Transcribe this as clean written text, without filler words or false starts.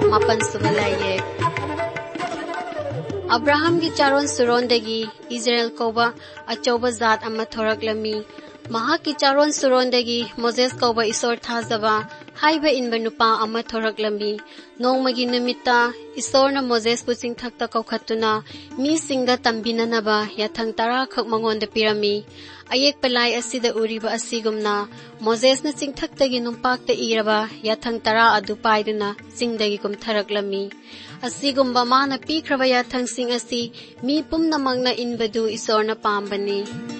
मापन सुबलाये अब्राहम की चारों सुरोंदगी इस्राएल कोबा अचौबा जात अमा थोरकलमी महाकी चारों सुरोंदगी मोजेस कोबा इसोर थाजबा हाइबा इनबा नुपा अमा थोरकलमी नोंमगी नुमित्ता इसोरना मोजेस पु चिंगथक्ता कौखत्तुना मी सिंगदा तंबिननबा याथंग तरा खक मंगोंदा पिरमी अयेक पलाई असिदा उरिबा असिगुमना मोजेसना चिंगथक्तगी नुंपाक्ता इरबा याथंग तरा अदु पाइदुना चिंगदगी कुमथरकलमी असिगुम्बा माना पीख्रबा याथंग सिंग असि मी पुमनमंगना इनबदु इसोरना पाम्बनी